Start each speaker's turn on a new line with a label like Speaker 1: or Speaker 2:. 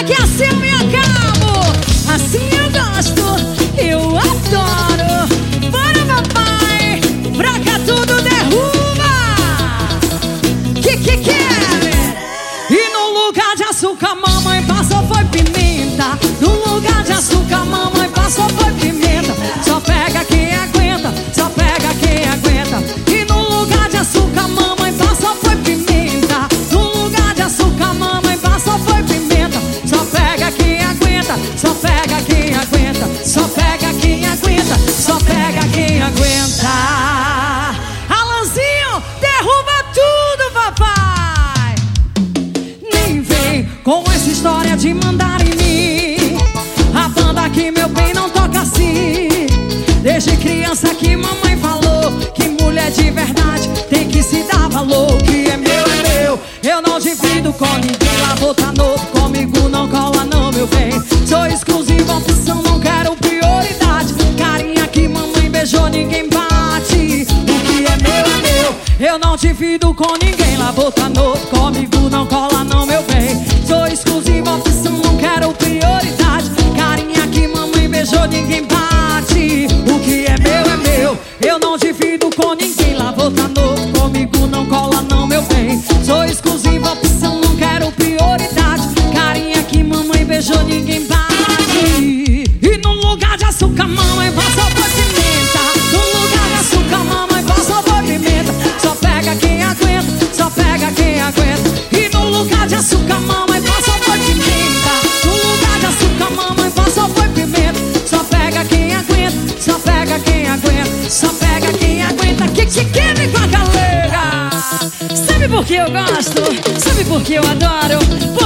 Speaker 1: que assim eu me acabo, assim eu gosto, eu adoro. Bora, papai, pra cá tudo derruba. Que E no lugar de açúcar, mamãe passou foi pimenta. No lugar de açúcar, mamãe passou foi pimenta. Só pega quem aguenta, só pega quem aguenta. E no lugar de açúcar, mamãe passou foi pimenta. No lugar de açúcar, mamãe passou foi pimenta. Só pega quem aguenta, só pega quem aguenta. Só pega quem aguenta, só pega quem aguenta. Alanzinho, derruba tudo, papai. Nem vem com essa história de mandar em mim. A banda aqui, meu bem, não toca assim. Desde criança que mamãe falou que mulher de verdade tem que se dar valor. Que é meu, eu não divido com ninguém. Lavou tá novo, comigo não cola não, meu bem. Sou exclusiva, opção, não quero prioridade. Carinha que mamãe beijou, ninguém bate. O que é meu, eu não divido com ninguém. Lavou tá novo, comigo não cola não, meu bem. Sou exclusiva, opção, não quero prioridade. Carinha que mamãe beijou, ninguém bate. O que é meu, eu não divido com ninguém. Lavou tá novo, comigo não cola não, meu bem. Sou exclusiva, opção, não quero prioridade. Carinha que mamãe beijou, ninguém bate. E no lugar de açúcar, mamãe passou foi pimenta. No lugar de açúcar, mamãe passou foi pimenta. Só pega quem aguenta, só pega quem aguenta. E no lugar de açúcar, mamãe passou foi pimenta. No lugar de açúcar, mamãe passou foi pimenta. Só pega quem aguenta, só pega quem aguenta. Só pega quem aguenta. Que vem com a galera. Sabe por que eu gosto? Sabe por que eu adoro?